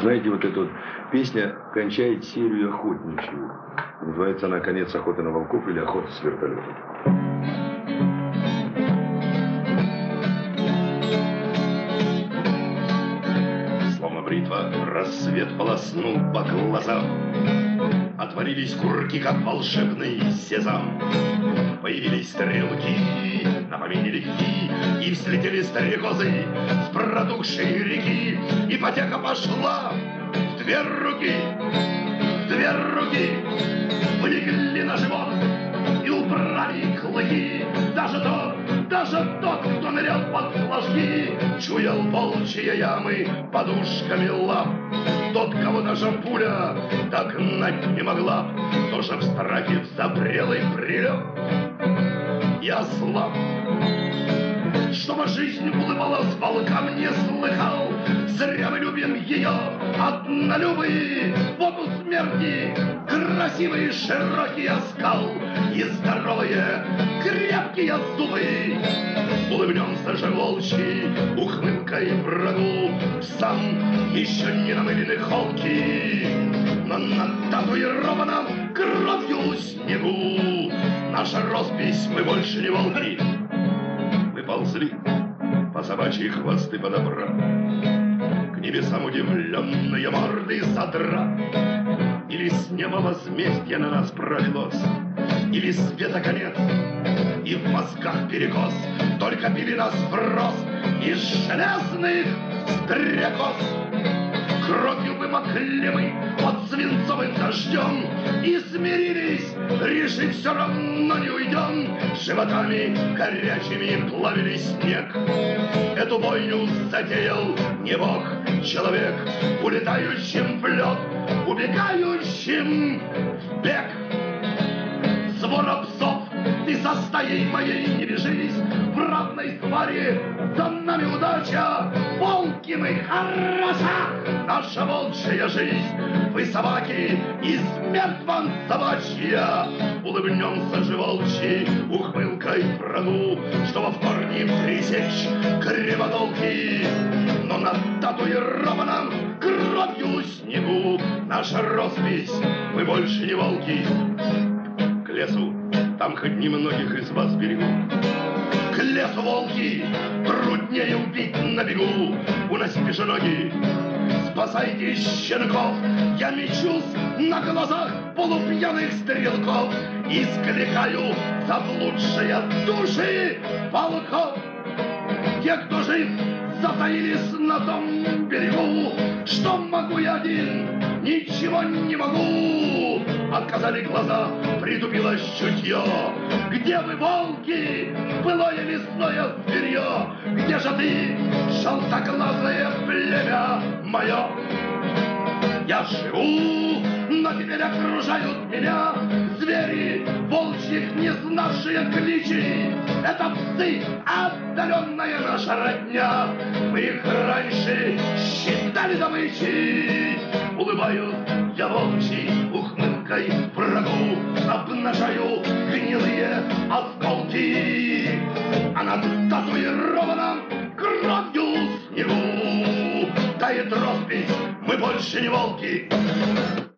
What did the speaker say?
Знаете, вот эта вот песня кончает серию охотничью. Называется она «Конец охоты на волков» или «Охота с вертолета». Словно бритва, рассвет полоснул по глазам. Отворились курки, как волшебный сезам. Появились стрелки на помине легки, и взлетели стрекозы с протухшей реки. И потеха пошла в две руки, вылегли на живот и убрали клыки. Даже тот, кто нырял под флажки, чуял волчьи ямы подушками лап. Тот, кого даже пуля догнать не могла, тоже в страхе запрел и прилег и ослаб. Чтобы жизнь улыбалась волкам, не слыхал. Зря мы любим ее, однолюбые. Вот у смерти красивый широкий оскал и здоровые крепкие зубы. Улыбнемся же волчьей ухмылкой врагу, сам еще не намылены холки, но над татуированном кровью снегу наша роспись, мы больше не волки. Мы ползли по собачьи хвосты подобрав, к небесам удивленные морды задрав. Или с неба возмездие на нас пролилось, или света конец, и в мозгах перекос. Только били нас в рост из железных стрекоз. Кровью вымокли мы под свинцовым дождем и смирились, решив, все равно не уйдем. Животами горячими плавили снег. Эту бойню затеял не бог, человек, улетающим в лед, убегающим в бег. Свора псов, ты за стаей моей не бежись, в равной сваре за нами удача. Волки мы, хороша наша волчья жизнь. Вы собаки, и смерть вам собачья. Улыбнемся же волчьей ухмылкой врагу, чтобы в корне пресечь кривотолки. Но на татуированном кровью снегу наша роспись, мы больше не волки. К лесу, там хоть немногих из вас берегу. К лесу, волки, труднее убить на бегу. Уносите ноги, спасайте щенков. Я мечусь на глазах полупьяных стрелков и скликаю заблудшие души волков. Те, кто жив, затаились на том берегу. Что могу я один? Ничего не могу. Отказали глаза, притупилось чутье. Где вы, волки, былое лесное зверье? Где же ты, желтоглазое племя мое? Я живу, но теперь окружают меня звери, волчьих не знавшие кличи. Это псы, отдаленная наша родня. Мы их раньше считали добычей. Улыбаюсь я волчьей ухмылкой врагу, обнажаю гнилые осколки, а над татуированным кровью снегу тает роспись, мы больше не волки.